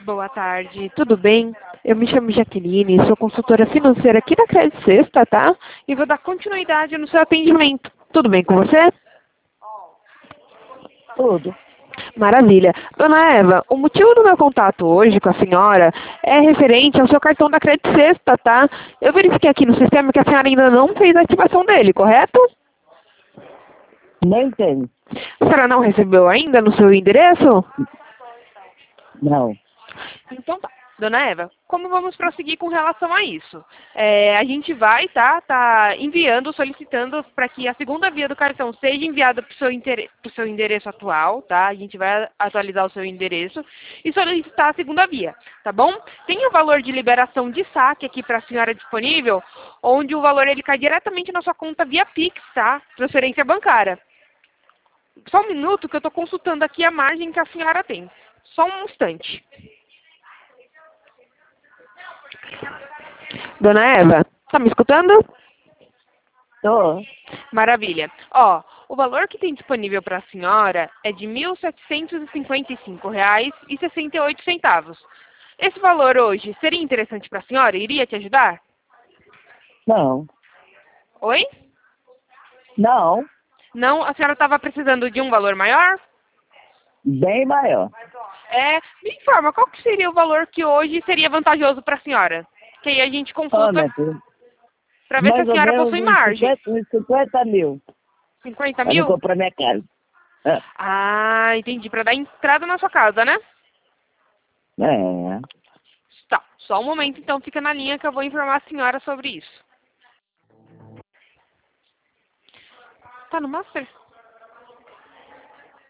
Boa tarde, tudo bem? Eu me chamo Jaqueline, sou consultora financeira aqui da Credit Sexta, tá? E vou dar continuidade no seu atendimento. Tudo bem com você? Tudo. Maravilha. Dona Eva, o motivo do meu contato hoje com a senhora é referente ao seu cartão da Credit Sexta, tá? Eu verifiquei aqui no sistema que a senhora ainda não fez a ativação dele, correto? Nem tem. A senhora não recebeu ainda no seu endereço? Não. Então tá. Dona Eva, como vamos prosseguir com relação a isso? A gente vai tá enviando, solicitando para que a segunda via do cartão seja enviada para o seu endereço atual, tá? A gente vai atualizar o seu endereço e solicitar a segunda via, tá bom? Tem o valor de liberação de saque aqui para a senhora disponível, onde o valor ele cai diretamente na sua conta via Pix, tá? Transferência bancária. Só um minuto que eu estou consultando aqui a margem que a senhora tem. Só um instante. Dona Eva, tá me escutando? Tô. Maravilha. Ó, o valor que tem disponível para a senhora é de R$ 1.755,68. Esse valor hoje seria interessante para a senhora? Iria te ajudar? Não. Oi? Não. Não? A senhora estava precisando de um valor maior? Bem maior. Me informa, qual que seria o valor que hoje seria vantajoso para a senhora? Que aí a gente Ó, consulta minha filha. para ver se a Mais ou senhora menos possui uns margem. 50 mil. 50 Pra me mil? comprar minha casa. É. Ah, entendi. Para dar entrada na sua casa, né? É. Tá, só um momento então, fica na linha que eu vou informar a senhora sobre isso. Tá no Master?